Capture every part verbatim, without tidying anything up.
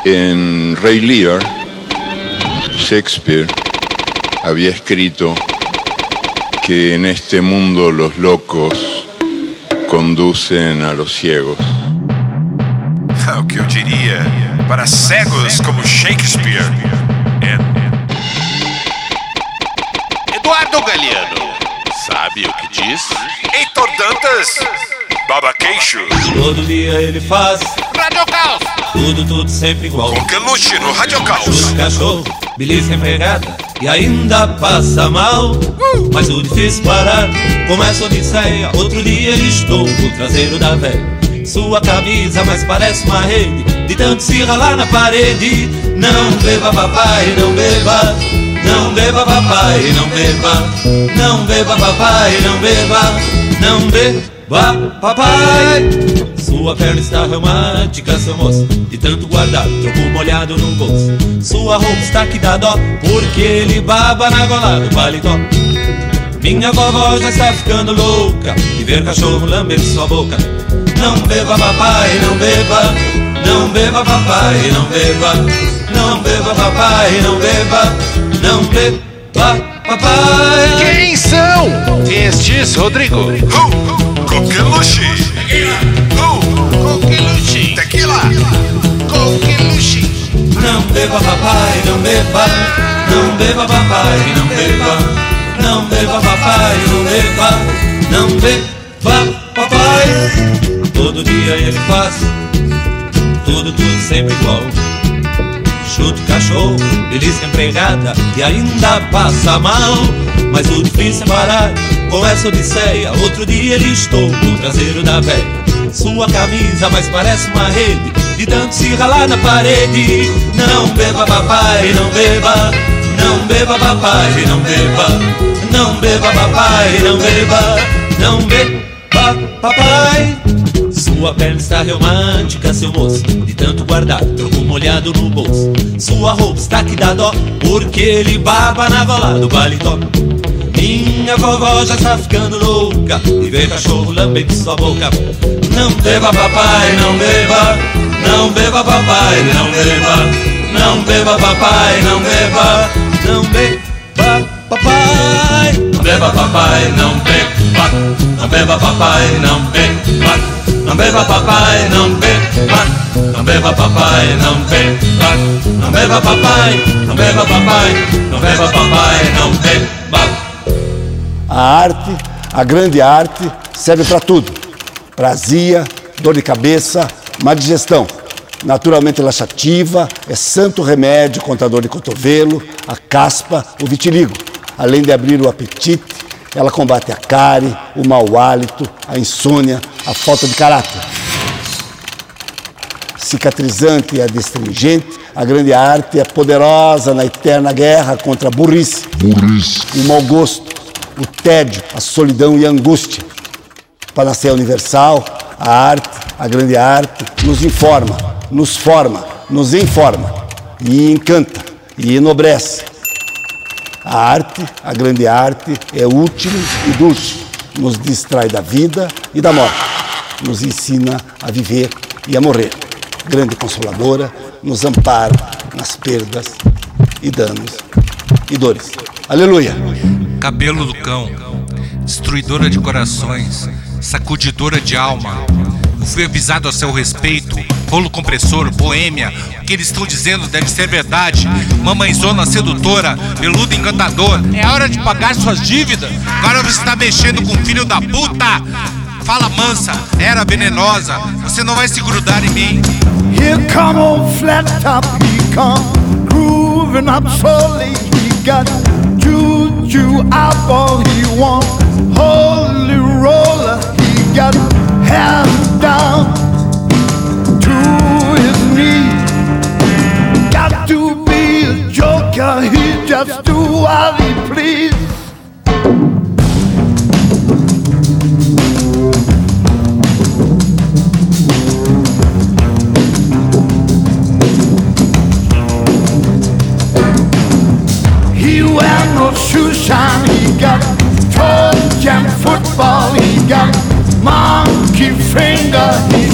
En Rey Lear, Shakespeare había escrito que en este mundo los locos conducem a los ciegos. O que eu diria para cegos como Shakespeare. Eduardo Galeano, sabe o que diz? Heitor Dantas, Babaqueixo. Todo dia ele faz Radio Caos. tudo, tudo sempre igual. Coqueluche no Radio Caos. Chuta cachorro, belisca empregada e ainda passa mal. uh! Mas o difícil parar começa a odisseia. Outro dia estou no traseiro da velha. Sua camisa mais parece uma rede de tanto se ralar na parede. Não beba papai, não beba. Não beba papai, não beba. Não beba papai, não beba. Não beba papai. Sua perna está reumática, seu moço, de tanto guardar troco molhado no bolso. Sua roupa está que dá dó, porque ele baba na gola do paletó. Minha vovó já está ficando louca de ver cachorro lamber sua boca. Não beba papai, não beba. Não beba papai, não beba. Não beba papai, não beba. Não beba papai. Quem são estes, Rodrigo? Uh, Coqueluche. Uh, Coqueluche. Tequila. Coqueluche. Não beba papai, não beba. Não beba papai, não beba. Não beba papai, não beba. Não beba papai. Todo dia ele faz tudo, tudo sempre igual. Chuta o cachorro, belisca empregada e ainda passa mal. Mas o difícil é parar com essa odisseia. Outro dia ele estou no traseiro da velha. Sua camisa mais parece uma rede de tanto se ralar na parede. Não beba papai, não beba. Não beba papai, não beba. Não beba papai, não beba. Não beba papai. Sua perna está reumática, seu moço, de tanto guardar troco molhado no bolso. Sua roupa está que dá dó, porque ele baba na gola do paletó. Minha vovó já está ficando louca e vê cachorro lambendo sua boca. Não beba papai, não beba. Não beba papai, não beba. Não beba papai, não beba. Não beba papai. Não beba papai, não beba. Não beba papai, não beba. Não beba papai, não beba. Não beba papai, não beba. Não beba papai, não beba papai. Não beba papai, não beba. A arte, a grande arte, serve para tudo. Para azia, dor de cabeça, má digestão. Naturalmente laxativa, é santo remédio contra a dor de cotovelo, a caspa, o vitiligo. Além de abrir o apetite, ela combate a cárie, o mau hálito, a insônia, a falta de caráter. Cicatrizante e adstringente, a grande arte é poderosa na eterna guerra contra a burrice, burrice. O mau gosto, o tédio, a solidão e a angústia. Panaceia universal, a arte, a grande arte, nos informa, nos forma, nos informa, e encanta, e enobrece. A arte, a grande arte, é útil e dulce, nos distrai da vida e da morte, nos ensina a viver e a morrer. Grande consoladora, nos ampara nas perdas e danos e dores. Aleluia! Cabelo do cão, destruidora de corações, sacudidora de alma. Eu fui avisado a seu respeito, rolo compressor, boêmia. O que eles estão dizendo deve ser verdade. Mamãezona sedutora, peludo encantador. É hora de pagar suas dívidas. Agora você está mexendo com o filho da puta. Fala mansa, era venenosa. Você não vai se grudar em mim. Here come old flat top, he come grooving up slowly. He got juju eyeball, he want holy roller. He got hair down to his knees. Got to be a joker, he just do what he please. He wear no shoe shine, he got toe jam football, he got monkey finger, he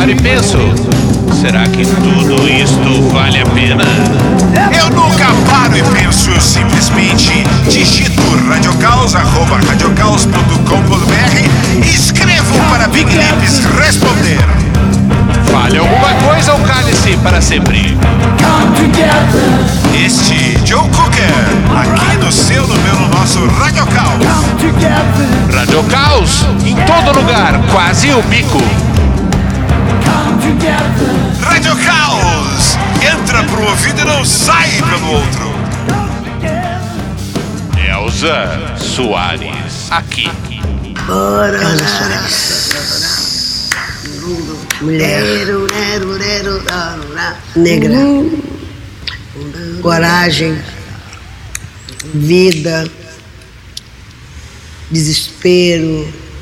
paro e penso, será que tudo isto vale a pena? Eu nunca paro e penso, eu simplesmente digito radiocaos, arroba radiocaos ponto com ponto br e escrevo para Big Lips responder. Fale alguma coisa ou cale-se para sempre? Este Joe Cooker, aqui no seu, no meu, no nosso Radiocaos. Radiocaos, em todo lugar, quase o bico. Radiocaos, entra pro ouvido e não sai pelo outro. Elza Soares, aqui. Bora, Soares. Mulher negra, coragem, vida, desespero,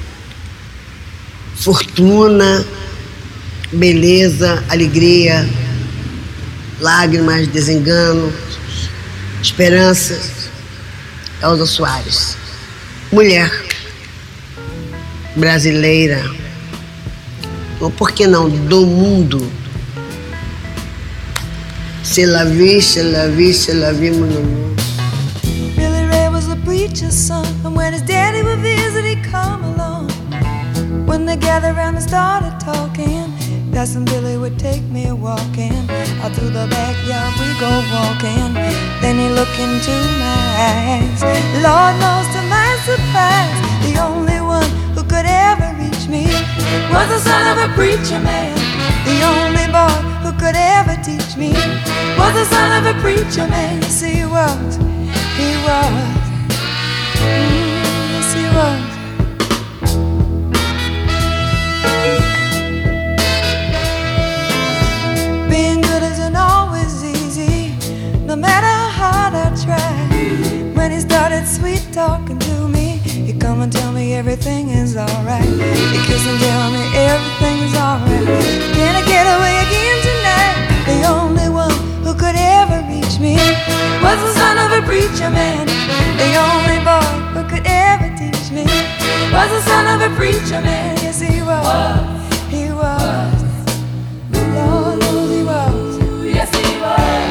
fortuna, beleza, alegria, lágrimas, desengano, esperança. Elza Soares, mulher brasileira, ou por que não, do mundo. C'est la vie, c'est la vie, c'est la vie, mon amour. Billy Ray was the preacher's son, and when his daddy would visit, he'd come along. When they gathered around and started talking, Cousin Billy would take me walking. Out through the backyard we go walking. Then he looked into my eyes. Lord knows to my surprise, the only one who could ever reach me was the son of a preacher man. The only boy who could ever teach me was the son of a preacher man. Yes, he was, he was, mm, yes, he was. Being good isn't always easy, no matter how hard I try. When he started sweet talking to me, he'd come and tell me everything is alright. He'd kiss and tell me everything is alright. Can I get away again tonight? The only one who could ever reach me was the son of a preacher man. The only boy who could ever teach me was the son of a preacher man. Yes, he was, he was. Lord knows he was. Yes, he was.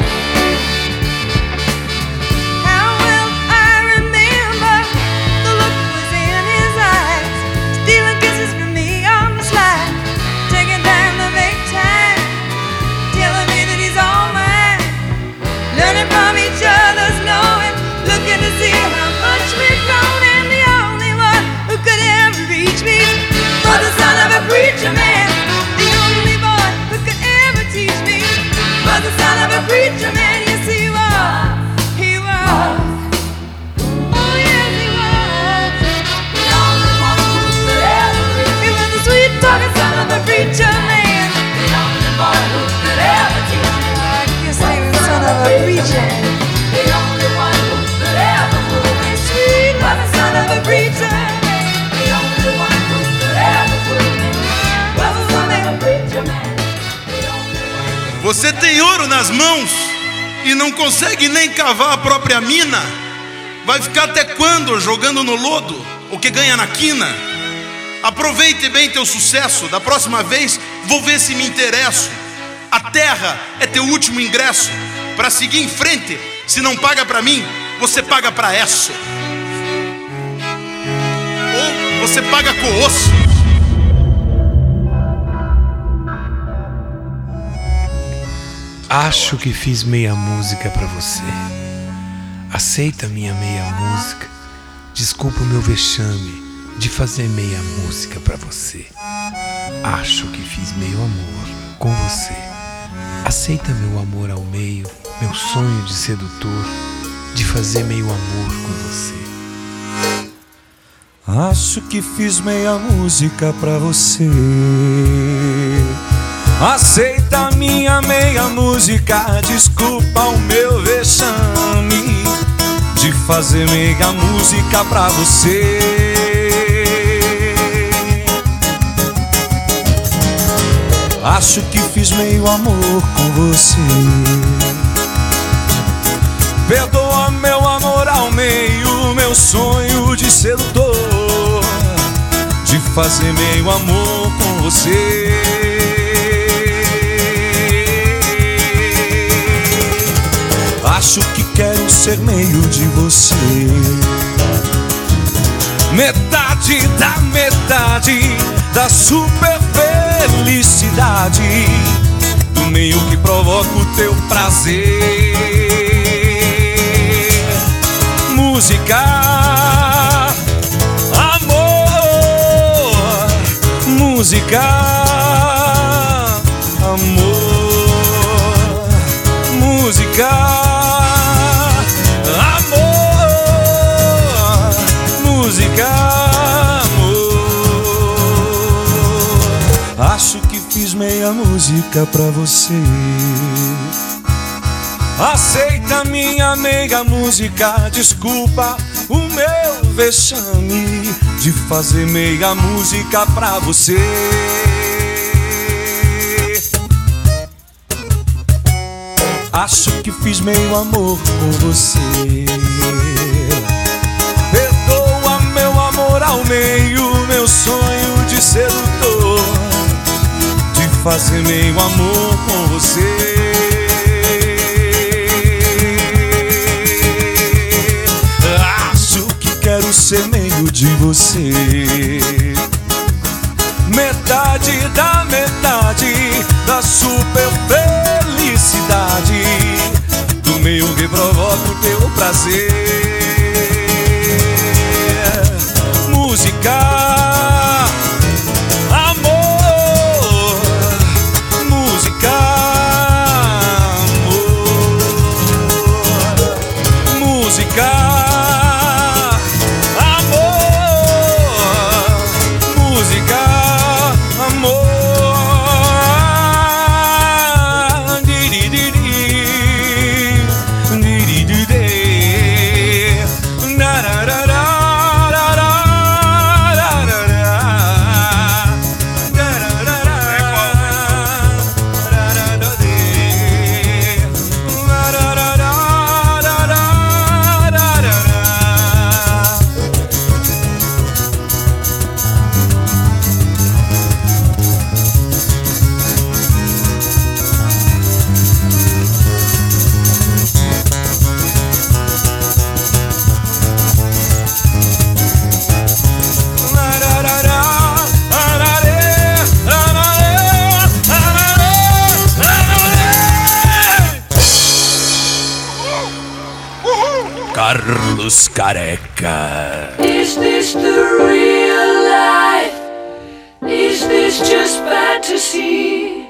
How well I remember the look was in his eyes, stealing kisses from me on the slide, taking time to make time, telling me that he's all mine, learning from each other's knowing, looking to see how much we've grown. And the only one who could ever reach me was the son of a preacher man. The only boy who could ever teach me was the son of a preacher man. Yes, he was, he was. Oh, yes, he was. The only one who could ever reach me. He was the sweet talking son of a preacher man. The only boy who could ever teach me. I guess he was the son of a preacher. The only one who could ever move me. Sweet was the son of a preacher man. The only one who could ever move me was the son of a preacher man. Você tem ouro nas mãos e não consegue nem cavar a própria mina? Vai ficar até quando jogando no lodo o que ganha na quina? Aproveite bem teu sucesso. Da próxima vez vou ver se me interesso. A terra é teu último ingresso. Pra seguir em frente, se não paga pra mim, você paga pra Esso. Ou você paga com osso. Acho que fiz meia música pra você. Aceita minha meia música. Desculpa o meu vexame de fazer meia música pra você. Acho que fiz meio amor com você. Aceita meu amor ao meio, meu sonho de sedutor, de fazer meio amor com você. Acho que fiz meia música pra você. Aceita minha meia música, desculpa o meu vexame de fazer meia música pra você. Acho que fiz meio amor com você. Perdoa meu amor ao meio, meu sonho de sedutor, de fazer meio amor com você. Acho que quero ser meio de você. Metade da metade da super felicidade, do meio que provoca o teu prazer. Música, amor, música, amor, música, amor, música, amor. Acho que fiz meia música pra você. Aceita minha meia música, desculpa o meu vexame de fazer meia música pra você. Acho que fiz meio amor com você. Perdoa meu amor ao meio, meu sonho de sedutor, de fazer meio amor com você. Quero ser meio de você. Metade da metade da super felicidade, do meio que provoca o teu prazer. Música, amor, música, amor, música, Carlos Careca. Is this the real life? Is this just fantasy?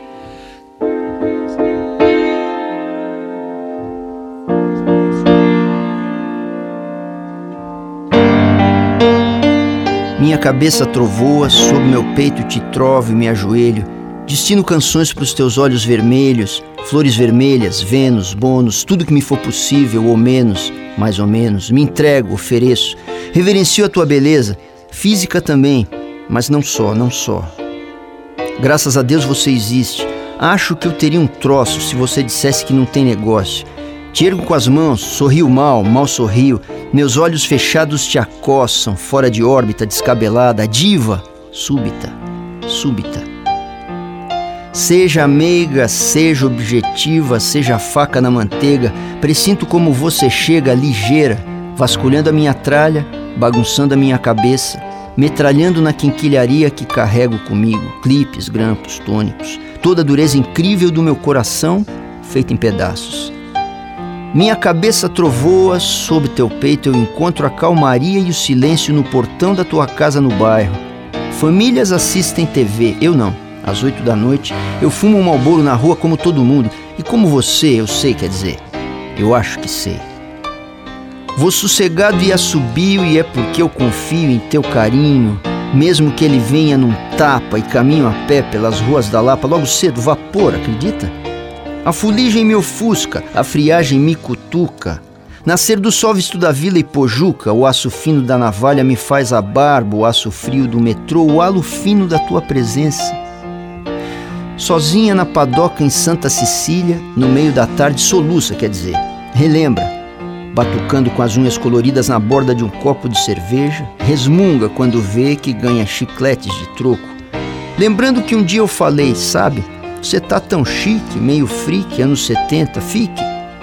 Minha cabeça trovoa, sob meu peito te trovo e me ajoelho. Destino canções pros teus olhos vermelhos, flores vermelhas, Vênus, bônus, tudo que me for possível ou menos, mais ou menos. Me entrego, ofereço, reverencio a tua beleza, física também, mas não só, não só. Graças a Deus você existe. Acho que eu teria um troço se você dissesse que não tem negócio. Te ergo com as mãos, sorrio mal, mal sorrio. Meus olhos fechados te acossam, fora de órbita, descabelada, diva, súbita, súbita. Seja meiga, seja objetiva, seja faca na manteiga, presinto como você chega ligeira, vasculhando a minha tralha, bagunçando a minha cabeça, metralhando na quinquilharia que carrego comigo, clipes, grampos, tônicos, toda a dureza incrível do meu coração, feita em pedaços. Minha cabeça trovoa, sob teu peito eu encontro a calmaria e o silêncio no portão da tua casa no bairro. Famílias assistem T V, eu não. Às oito da noite, eu fumo um Marlboro na rua como todo mundo. E como você, eu sei, quer dizer, eu acho que sei. Vou sossegado e assobio, e é porque eu confio em teu carinho, mesmo que ele venha num tapa e caminho a pé pelas ruas da Lapa, logo cedo, vapor, acredita? A fuligem me ofusca, a friagem me cutuca. Nascer do sol visto da vila e pojuca, o aço fino da navalha me faz a barba, o aço frio do metrô, o halo fino da tua presença. Sozinha na padoca em Santa Cecília, no meio da tarde soluça, quer dizer, relembra, batucando com as unhas coloridas na borda de um copo de cerveja, resmunga quando vê que ganha chicletes de troco. Lembrando que um dia eu falei, sabe, você tá tão chique, meio freak, anos setenta, fique,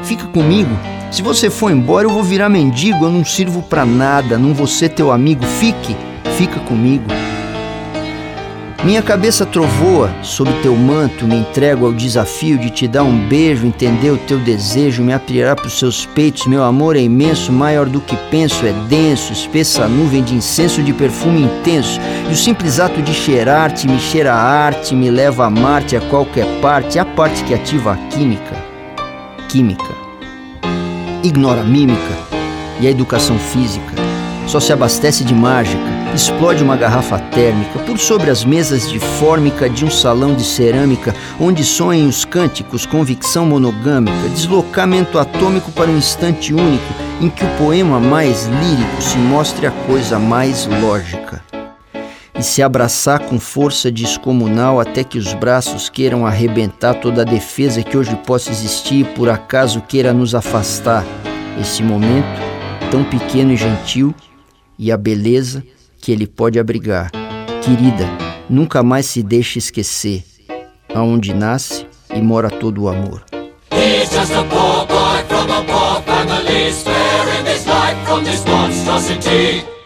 Fica comigo. Se você for embora, eu vou virar mendigo. Eu não sirvo pra nada, não vou ser teu amigo. Fique, fica comigo. Minha cabeça trovoa sob teu manto, me entrego ao desafio de te dar um beijo, entender o teu desejo, me apirar pros seus peitos. Meu amor é imenso, maior do que penso, é denso, espessa nuvem de incenso, de perfume intenso. E o simples ato de cheirar-te me cheira a arte, me leva a Marte, a qualquer parte, a parte que ativa a química. Química. Ignora a mímica e a educação física. Só se abastece de mágica. Explode uma garrafa térmica por sobre as mesas de fórmica de um salão de cerâmica, onde soem os cânticos, convicção monogâmica, deslocamento atômico para um instante único, em que o poema mais lírico se mostre a coisa mais lógica. E se abraçar com força descomunal até que os braços queiram arrebentar toda a defesa que hoje possa existir e por acaso queira nos afastar. Esse momento, tão pequeno e gentil, e a beleza que ele pode abrigar. Querida, nunca mais se deixe esquecer aonde nasce e mora todo o amor. He's just a poor boy from a poor family, sparing his life from this monstrosity.